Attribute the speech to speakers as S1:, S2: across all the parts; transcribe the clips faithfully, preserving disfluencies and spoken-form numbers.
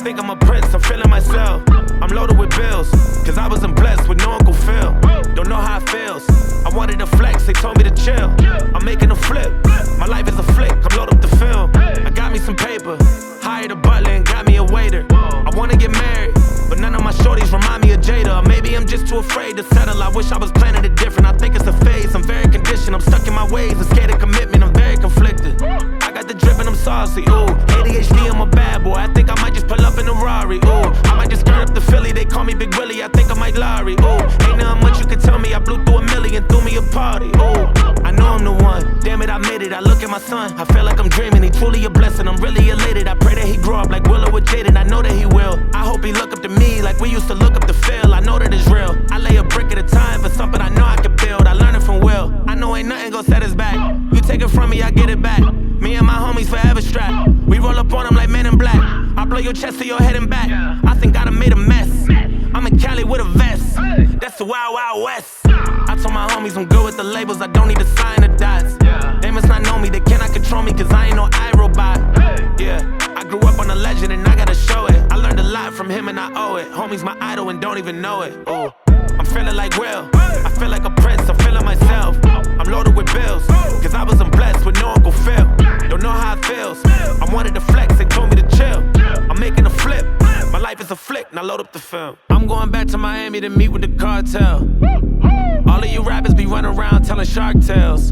S1: think I'm a prince, I'm feeling myself. I'm loaded with bills, cause I wasn't blessed with no Uncle Phil. Don't know how it feels. I wanted to flex, they told me to chill. I'm making a flip, my life is a flick, I'm loaded up the film. I got me some paper, hired a butler and got me a waiter. I wanna get married, but none of my shorties remind me of Jada. Or maybe I'm just too afraid to settle, I wish I was planning it different. I think it's a phase, I'm very conditioned, I'm stuck in my ways, I'm scared of commitment, I'm very conflicted. I got the drip and I'm saucy, ooh. A D H D, I'm a bad boy, I think I might just pull up in a Rari, ooh. I might just skirt up the Philly, they call me Big Willie, I think I might Larry, ooh. Ain't nothing much you can tell me, I blew through a million, threw me a party, ooh. I know I'm the one, damn it, I made it, I look at my son, I feel like I'm dreaming, he truly a blessing, I'm really elated. I pray that he grow up like Willow with Jaden, I know that he will. I hope he look up to me like we used to look up to Phil, I know that it's real. I lay a brick at a time for something I know I can build, I learned it from Will. I know ain't nothing gon' set us back, you take it from me, I get it back. Me and my homies forever strapped, we roll up on them like Men in Black. I blow your chest to your head and back, I think I done made a mess. I'm in Cali with a vest, that's the Wild Wild West. I told my homies I'm good with the labels, I don't need to sign the dots. They must not know me, they cannot control me cause I ain't no iRobot. Yeah, I grew up on a legend and I gotta show it. I learned a lot from him and I owe it. Homie's my idol and don't even know it. Ooh, I'm feeling like Will, I feel like a prince, I'm feeling myself. I'm loaded with bills, cause I wasn't blessed with no Uncle Phil. Don't know how it feels, I wanted to flex, they told me to chill. I'm making a flip, my life is a flick, now load up the film. I'm going back to Miami to meet with the cartel. All of you rappers be running around telling shark tales.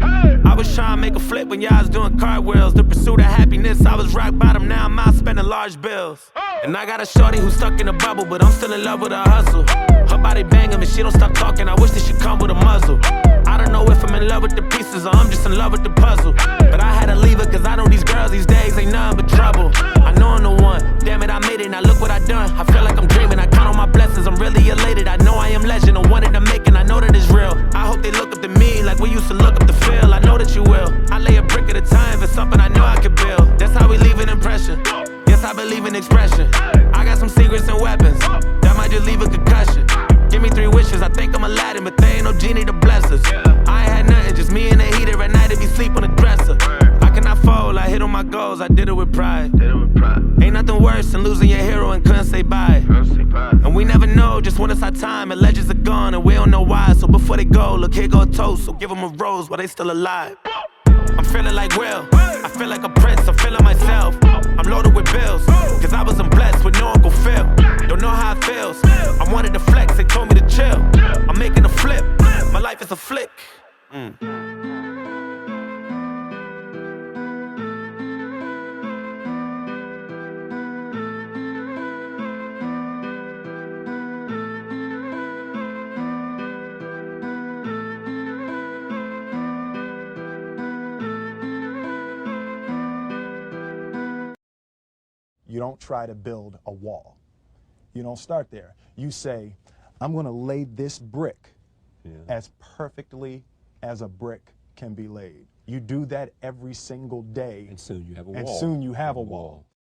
S1: I was trying to make a flip when y'all was doing cartwheels. The pursuit of happiness, I was rock bottom, now I'm out spending large bills. And I got a shorty who's stuck in a bubble, but I'm still in love with her hustle. Her body banging, and she don't stop talking, I wish that she come with a muzzle. I don't know if I'm in love with the pieces or I'm just in love with the puzzle. But I had to leave it cause I know these girls these days ain't nothing but trouble. I know I'm the one, damn it I made it, now look what I done. I feel like I'm dreaming, I count on my blessings, I'm really elated. I know I am legend, I wanted to make it, I know that it's real. I hope they look up to me like we used to look up to Phil, I know that you will. I lay a brick at a time for something I know I could build. That's how we leave an impression, yes I believe in expression. I got some secrets and weapons, that might just leave a concussion. Give me three wishes, I think I'm Aladdin, but there ain't no genie to bless us. I ain't had nothing, just me and the heater at night if you sleep on the dresser. I cannot fold, I hit on my goals, I did it with pride. Ain't nothing worse than losing your hero and couldn't say bye. And we never know just when it's our time, and legends are gone and we don't know why. So before they go, look here go a toast, so give them a rose while they still alive. I'm feeling like Will, I feel like a prince, I'm feeling myself. I'm loaded with bills, cause I wasn't blessed with no Uncle Phil. Don't know how it feels, I wanted to flex, they told me to chill. I'm making a flip, my life is a flick. Mm.
S2: You don't try to build a wall. You don't start there. You say, I'm going to lay this brick yeah. as perfectly as a brick can be laid. You do that every single day.
S3: And soon you have a
S2: and
S3: wall.
S2: And soon you have a wall.